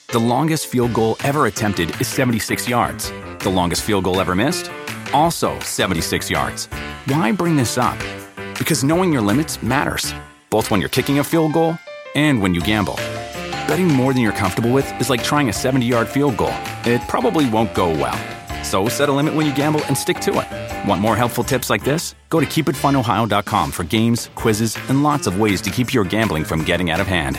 The longest field goal ever attempted is 76 yards. The longest field goal ever missed? Also 76 yards. Why bring this up? Because knowing your limits matters, both when you're kicking a field goal and when you gamble. Betting more than you're comfortable with is like trying a 70-yard field goal. It probably won't go well. So set a limit when you gamble and stick to it. Want more helpful tips like this? Go to keepitfunohio.com for games, quizzes, and lots of ways to keep your gambling from getting out of hand.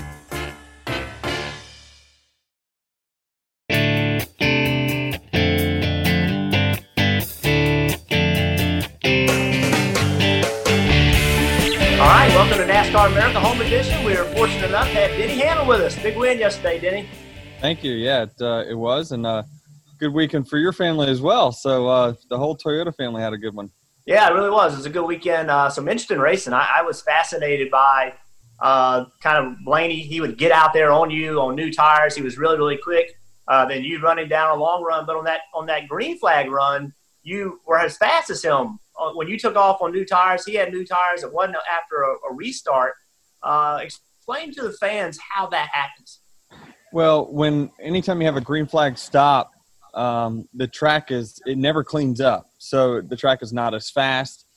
Welcome to NASCAR America Home Edition. We are fortunate enough to have Denny Hamlin with us. Big win yesterday, Denny. Thank you. Yeah, it was, and good weekend for your family as well. So the whole Toyota family had a good one. Yeah, it really was. It was a good weekend. Some interesting racing. I was fascinated by kind of Blaney. He would get out there on you on new tires. He was really, really quick. Then you running down a long run, but on that green flag run, you were as fast as him. When you took off on new tires, he had new tires. It wasn't after a restart. Explain to the fans how that happens. Well, anytime you have a green flag stop, the track it never cleans up. So the track is not as fast.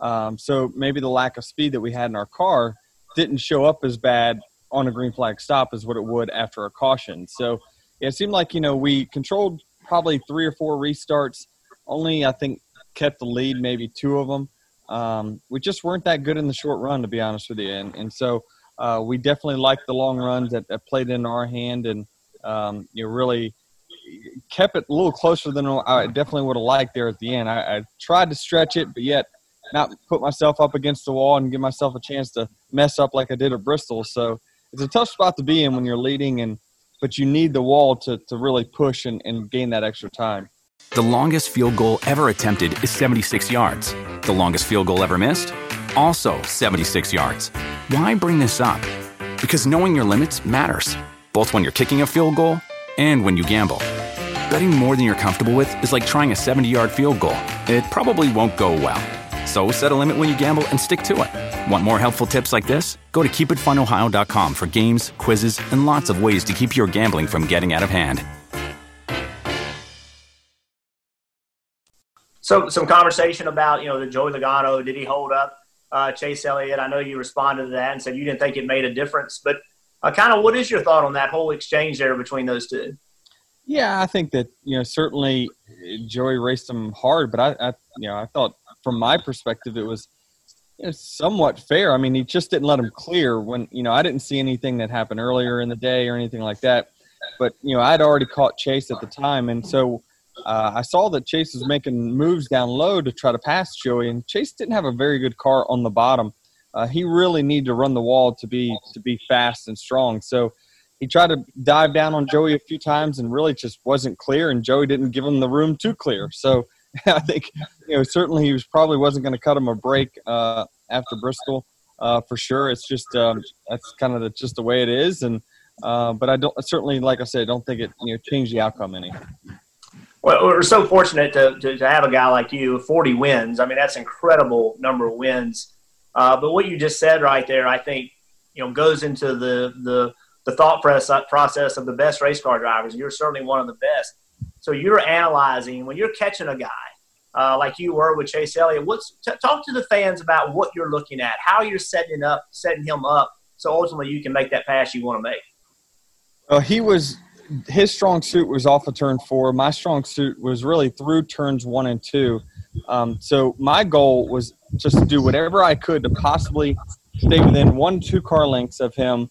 So maybe the lack of speed that we had in our car didn't show up as bad on a green flag stop as what it would after a caution. So it seemed like, we controlled probably 3 or 4 restarts. Only, I think, kept the lead, maybe 2 of them. We just weren't that good in the short run, to be honest with you. And so we definitely liked the long runs that played in our hand, and really kept it a little closer than I definitely would have liked there at the end. I tried to stretch it, but yet not put myself up against the wall and give myself a chance to mess up like I did at Bristol. So it's a tough spot to be in when you're leading, but you need the wall to really push and gain that extra time. The longest field goal ever attempted is 76 yards. The longest field goal ever missed? Also 76 yards. Why bring this up? Because knowing your limits matters, both when you're kicking a field goal and when you gamble. Betting more than you're comfortable with is like trying a 70-yard field goal. It probably won't go well. So set a limit when you gamble and stick to it. Want more helpful tips like this? Go to keepitfunohio.com for games, quizzes, and lots of ways to keep your gambling from getting out of hand. So some conversation about, the Joey Logano, did he hold up Chase Elliott? I know you responded to that and said you didn't think it made a difference, but kind of what is your thought on that whole exchange there between those two? Yeah, I think that, certainly Joey raced him hard, but I thought from my perspective it was somewhat fair. I mean, he just didn't let him clear when, I didn't see anything that happened earlier in the day or anything like that, but, I'd already caught Chase at the time, and so I saw that Chase was making moves down low to try to pass Joey, and Chase didn't have a very good car on the bottom. He really needed to run the wall to be fast and strong. So he tried to dive down on Joey a few times and really just wasn't clear, and Joey didn't give him the room to clear. So I think, certainly he wasn't going to cut him a break after Bristol for sure. It's just that's kind of just the way it is, and but I don't certainly, like I said, I don't think it changed the outcome any. Well, we're so fortunate to have a guy like you, 40 wins. I mean, that's an incredible number of wins. But what you just said right there, I think, goes into the thought process of the best race car drivers. You're certainly one of the best. So you're analyzing when you're catching a guy like you were with Chase Elliott. Talk to the fans about what you're looking at, how you're setting him up, so ultimately you can make that pass you want to make. Well, his strong suit was off of turn 4. My strong suit was really through turns 1 and 2. So my goal was just to do whatever I could to possibly stay within 1-2 car lengths of him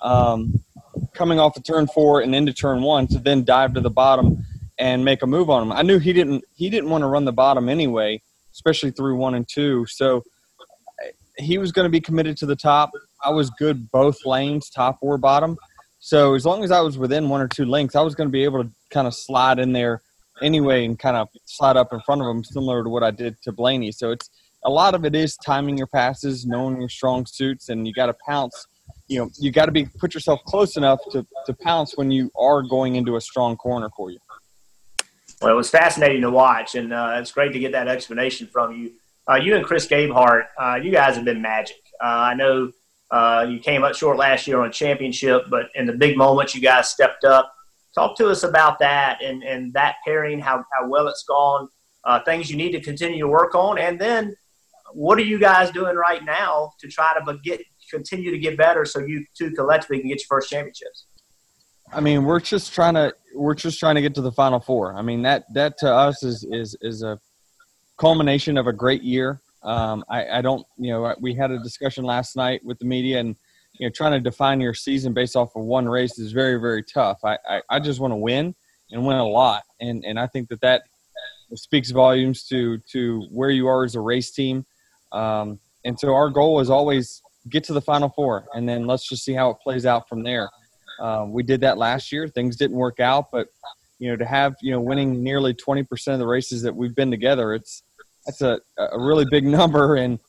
coming off of turn 4 and into turn 1 to then dive to the bottom and make a move on him. I knew he didn't want to run the bottom anyway, especially through 1 and 2. So he was going to be committed to the top. I was good both lanes, top or bottom. So as long as I was within 1 or 2 lengths, I was going to be able to kind of slide in there anyway and kind of slide up in front of him, similar to what I did to Blaney. So it's a lot of it is timing your passes, knowing your strong suits, and you got to pounce. You got to put yourself close enough to pounce when you are going into a strong corner for you. Well, it was fascinating to watch, and it's great to get that explanation from you. You and Chris Gabehart, you guys have been magic. I know you came up short last year on a championship, but in the big moments, you guys stepped up. Talk to us about that and that pairing, how well it's gone, things you need to continue to work on, and then what are you guys doing right now to try to continue to get better so you two collectively can get your first championships? I mean, we're just trying to get to the Final Four. I mean, that to us is a culmination of a great year. I don't, we had a discussion last night with the media, and trying to define your season based off of one race is very, very tough. I just want to win and win a lot, and I think that speaks volumes to where you are as a race team. And so our goal is always get to the Final Four, and then let's just see how it plays out from there. We did that last year. Things didn't work out, but to have winning nearly 20% of the races that we've been together, that's a really big number, and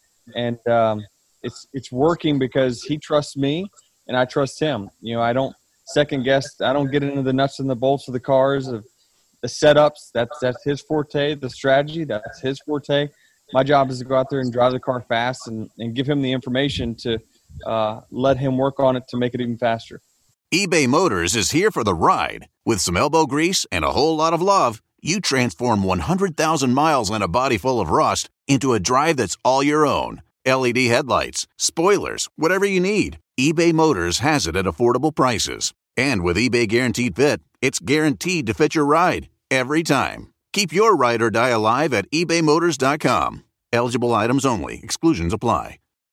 it's working because he trusts me and I trust him. I don't second guess. I don't get into the nuts and the bolts of the cars, of the setups. That's his forte. The strategy, that's his forte. My job is to go out there and drive the car fast and give him the information to let him work on it to make it even faster. eBay Motors is here for the ride. With some elbow grease and a whole lot of love, you transform 100,000 miles and a body full of rust into a drive that's all your own. LED headlights, spoilers, whatever you need, eBay Motors has it at affordable prices. And with eBay Guaranteed Fit, it's guaranteed to fit your ride every time. Keep your ride or die alive at ebaymotors.com. Eligible items only. Exclusions apply.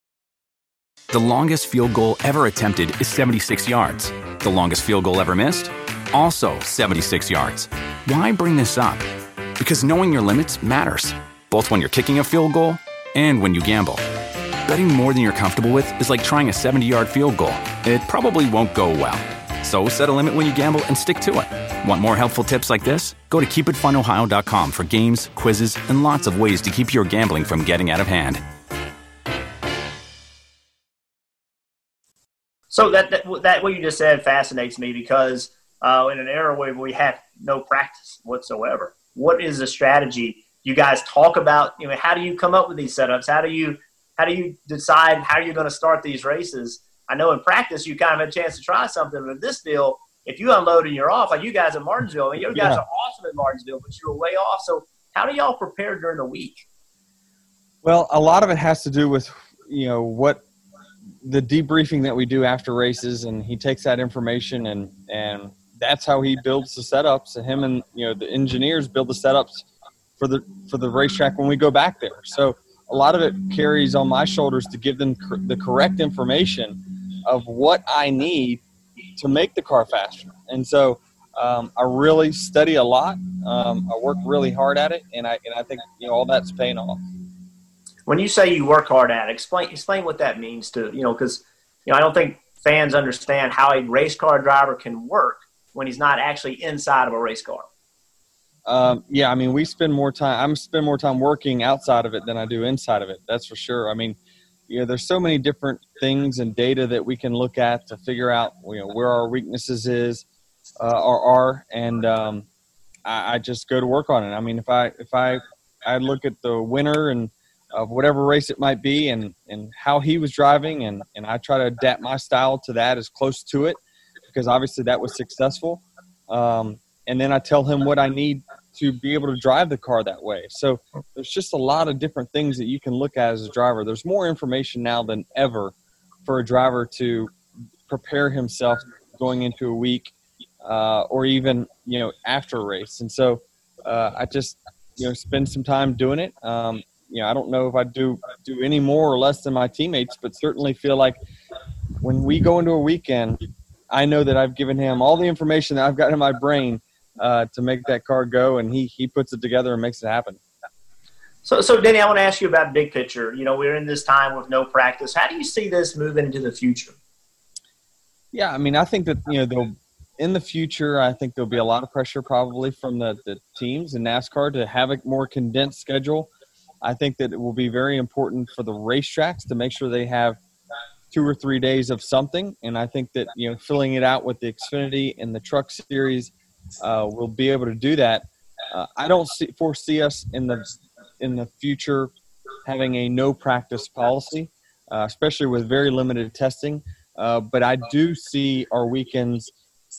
The longest field goal ever attempted is 76 yards. The longest field goal ever missed? Also 76 yards. Why bring this up? Because knowing your limits matters, both when you're kicking a field goal and when you gamble. Betting more than you're comfortable with is like trying a 70-yard field goal. It probably won't go well. So set a limit when you gamble and stick to it. Want more helpful tips like this? Go to keepitfunohio.com for games, quizzes, and lots of ways to keep your gambling from getting out of hand. So that what you just said fascinates me because in an era where we have no practice whatsoever, what is the strategy you guys talk about? How do you come up with these setups? How do you decide how you're going to start these races? I know in practice you kind of had a chance to try something, but this deal, if you unload and you're off, like you guys at Martinsville, you guys are awesome at Martinsville, but you were way off. So how do y'all prepare during the week? Well, a lot of it has to do with what the debriefing that we do after races, and he takes that information and that's how he builds the setups. And him and the engineers build the setups for the racetrack when we go back there. So a lot of it carries on my shoulders to give them the correct information of what I need to make the car faster. And so I really study a lot. I work really hard at it, and I think all that's paying off. When you say you work hard at it, explain what that means to because I don't think fans understand how a race car driver can work when he's not actually inside of a race car. I mean, I spend more time working outside of it than I do inside of it. That's for sure. I mean, there's so many different things and data that we can look at to figure out, where our weaknesses are. And I just go to work on it. I mean, if I look at the winner and of whatever race it might be and how he was driving, and I try to adapt my style to that as close to it, because obviously that was successful. And then I tell him what I need to be able to drive the car that way. So there's just a lot of different things that you can look at as a driver. There's more information now than ever for a driver to prepare himself going into a week or even, after a race. And so I just, spend some time doing it. I don't know if I do any more or less than my teammates, but certainly feel like when we go into a weekend, I know that I've given him all the information that I've got in my brain to make that car go, and he puts it together and makes it happen. So Denny, I want to ask you about big picture. We're in this time with no practice. How do you see this moving into the future? Yeah, I mean, I think that, in the future, I think there'll be a lot of pressure probably from the teams in NASCAR to have a more condensed schedule. I think that it will be very important for the racetracks to make sure they have 2 or 3 days of something. And I think that, filling it out with the Xfinity and the Truck Series will be able to do that. I don't foresee us in the future having a no practice policy, especially with very limited testing. But I do see our weekends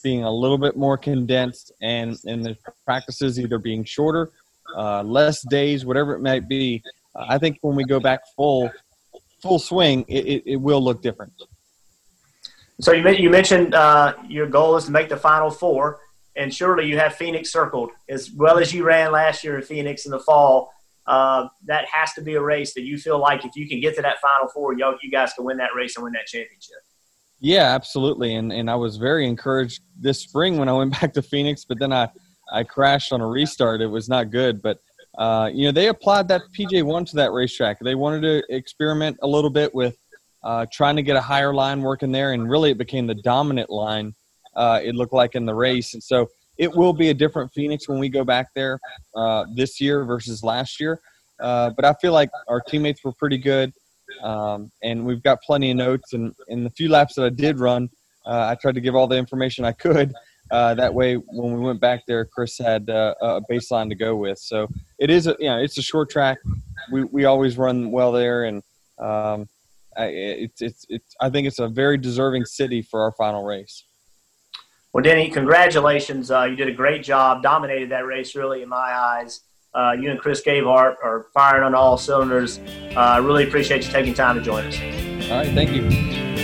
being a little bit more condensed and the practices either being shorter, less days, whatever it might be. I think when we go back full swing, it will look different. So you mentioned your goal is to make the Final Four, and surely you have Phoenix circled. As well as you ran last year in Phoenix in the fall, that has to be a race that you feel like if you can get to that Final Four, you guys can win that race and win that championship. Yeah, absolutely. And I was very encouraged this spring when I went back to Phoenix, but then I crashed on a restart. It was not good. But, they applied that PJ1 to that racetrack. They wanted to experiment a little bit with trying to get a higher line working there, and really it became the dominant line, it looked like, in the race. And so it will be a different Phoenix when we go back there this year versus last year. But I feel like our teammates were pretty good. And we've got plenty of notes, and in the few laps that I did run, I tried to give all the information I could. That way, when we went back there, Chris had a baseline to go with. So it is it's a short track. We always run well there, and I think it's a very deserving city for our final race. Well, Denny, congratulations. You did a great job, dominated that race really in my eyes. You and Chris Gavehart are firing on all cylinders. I really appreciate you taking time to join us. All right, thank you.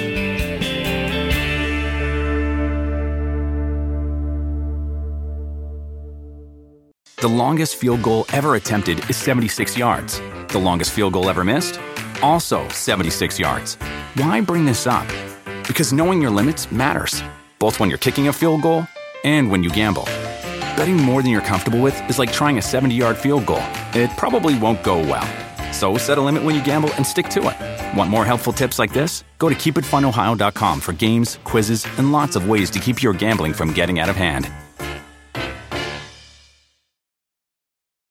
The longest field goal ever attempted is 76 yards. The longest field goal ever missed? Also 76 yards. Why bring this up? Because knowing your limits matters, both when you're kicking a field goal and when you gamble. Betting more than you're comfortable with is like trying a 70-yard field goal. It probably won't go well. So set a limit when you gamble and stick to it. Want more helpful tips like this? Go to keepitfunohio.com for games, quizzes, and lots of ways to keep your gambling from getting out of hand.